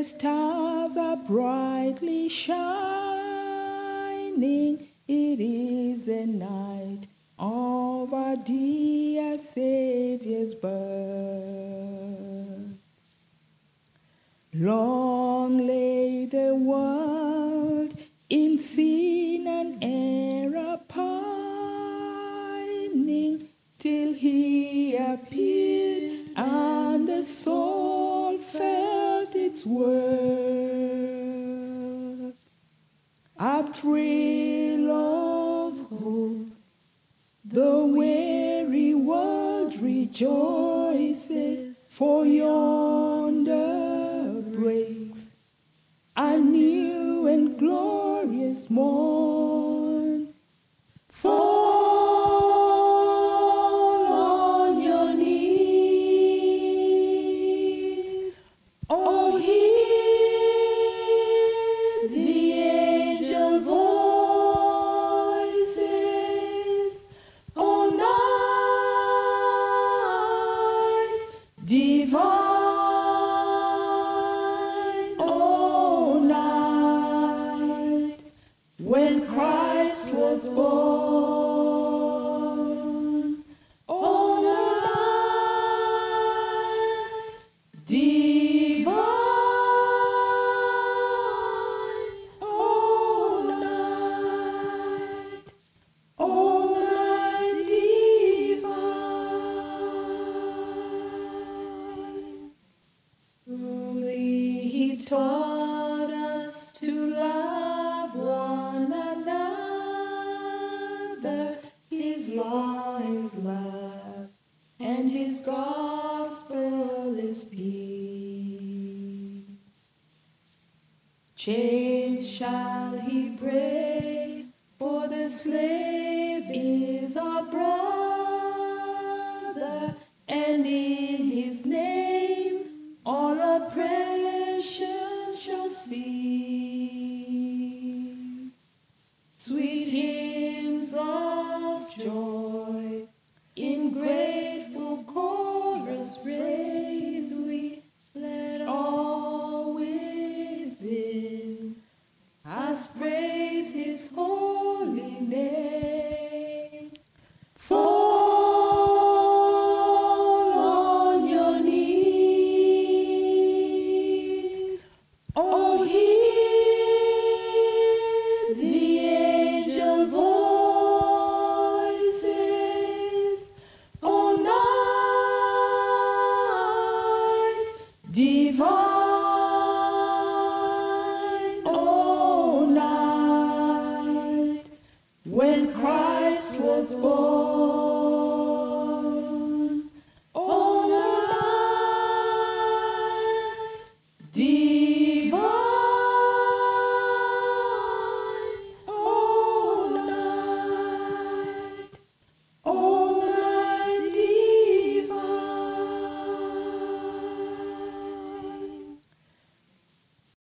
stars are brightly shining. It is the night of our dear Saviour's birth. Long lay the world in sin and error pining, till he appeared and the soul felt its worth. A thrill of hope, the weary world rejoices, for yonder breaks a new and glorious morn. Fall on your knees, oh, hear the angel voices, oh, night divine, oh, night when Christ was born, oh, night divine, oh, night divine. Truly he taught us to love one another. His law is love, and his gospel is peace. Chains shall he break, for the slave is our brother, and in his name all oppression shall cease. Sweet hymns of joy in grateful chorus raise we, let all within us praise his holy name. Fall on your knees, oh, hear the angel voices, oh, night divine, oh, night when Christ was born.